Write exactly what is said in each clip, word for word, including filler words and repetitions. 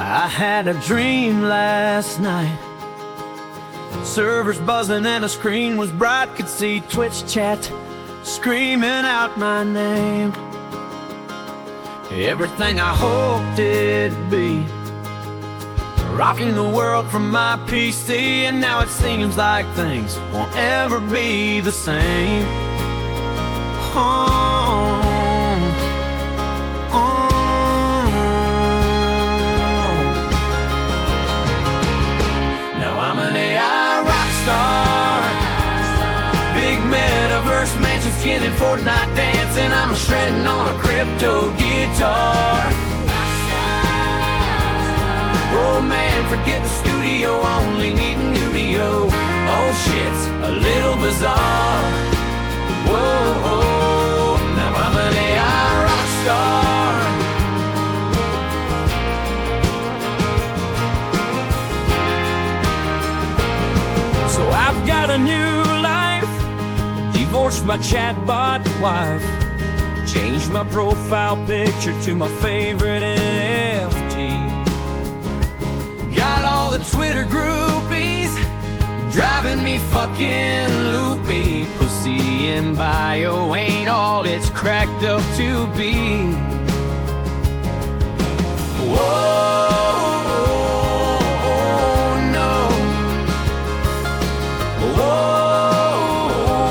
I had a dream last night. Servers buzzing and the screen was bright. Could see Twitch chat screaming out my name. Everything I hoped it'd be, rocking the world from my P C. And now it seems like things won't ever be the same. Oh, oh. Now I'm an A I rock star, big metaverse mansion, skinning Fortnite dancing. I'm shredding on a crypto guitar. Oh man, forget the studio, only need a studio. Oh shit's a little bizarre. Whoa, now I'm an A I rock star. So I've got a new life, divorced my chatbot wife, changed my profile picture to my favorite N F T. Got all the Twitter groupies driving me fucking loopy. Pussy in bio ain't all it's cracked up to be. Whoa, no. Whoa,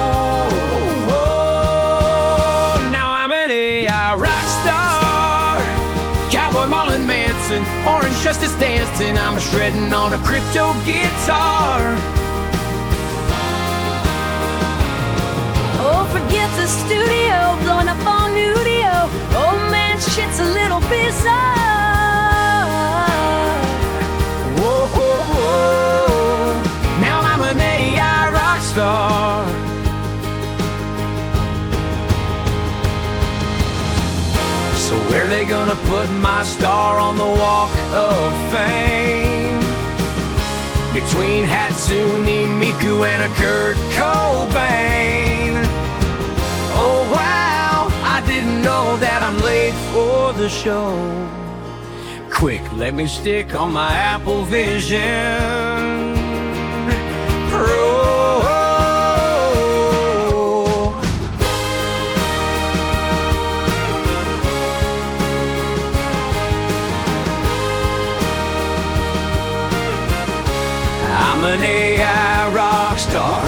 whoa. Now I'm an A I rock star, Cowboy Marlon Manson, Orange Justice dancing. I'm shredding on a crypto guitar. Oh, forget the studio, blowing up on Nudio. Oh man, shit's a little bizarre. Whoa, whoa, whoa. Now I'm an A I rock star. So where they gonna put my star on the walk of fame? Between Hatsune Miku and a Kurt Cobain. Oh wow, I didn't know that I'm late for the show. Quick, let me stick on my Apple Vision Pro. I'm an A I rock star,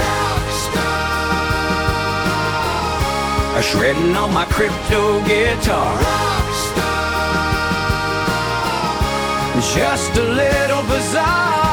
a shredding on my crypto guitar. Just a little bizarre.